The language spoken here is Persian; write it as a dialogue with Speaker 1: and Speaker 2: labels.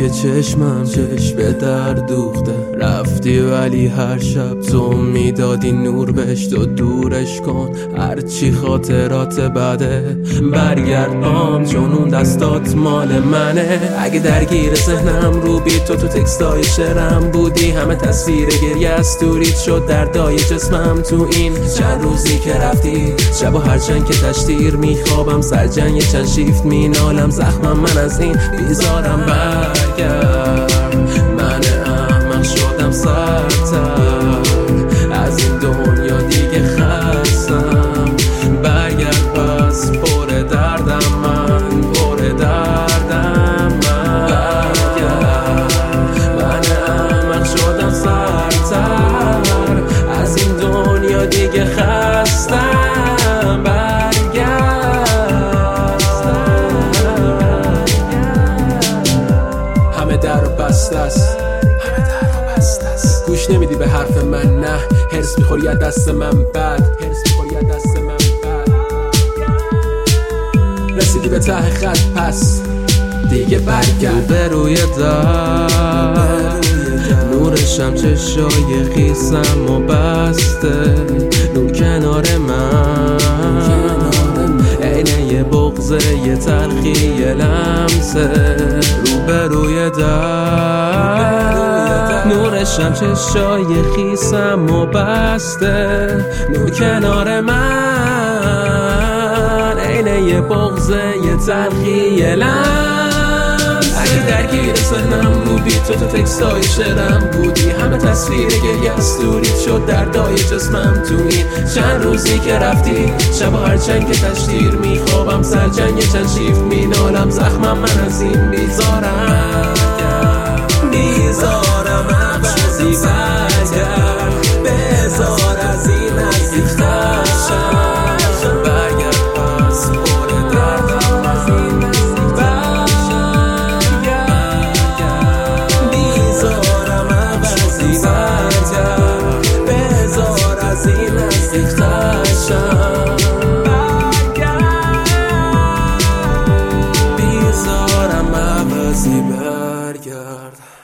Speaker 1: توی چشمم چشم در دوخته رفتی، ولی هر شب تو میدادی نور بهش، تو دورش کن هرچی خاطرات بده، برگرد بام چون اون دستات مال منه. اگه درگیر ذهنم رو بی تو تکستای شعرم بودی، همه تصویر گریه استورید شد دردای جسمم تو این چند روزی که رفتی. شبا هرچند که تشتیر میخوابم سرجنگ چند شیفت مینالم، زخمم من از این بیزارم برگرد. من احمق شدم سرتر از این دنیا دیگه خستم، برگرد پس پر دردم من، پر دردم من، برگرد. من احمق شدم سرتر از این دنیا دیگه خستم، همه در رو بسته است، گوش نمیدی به حرف من، نه هرس میخوری از دست من بد، رسیدی به ته خط پس دیگه برگرد. به روی در نورشم چشای خیسم و بسته، نور کنار من عینه یه بغضه یه تلخی یه لمسه. رو به روی در نورشم چشای خیسم و بسته، نور کنار من عینه یه بغضه یه تلخی یه لمسه. اگه درگیر ذهنم رو بی تو تکستای شعرم بودی، همه تصویر گریه استورید شد دردای جسمم تو این چند روزی که رفتی. شبا هرچند که تشتیر میخوابم سرجنگ چند شیفت مینالم، زخمم من از این بیزارم عوضی برگرد، بذار از این نزدیک‌تر شم، برگرد پس پر دردم از این نزدیک‌تر شم، بیزارم عوضی برگرد، بذار از این نزدیک‌تر شم، بیزارم عوضی برگرد.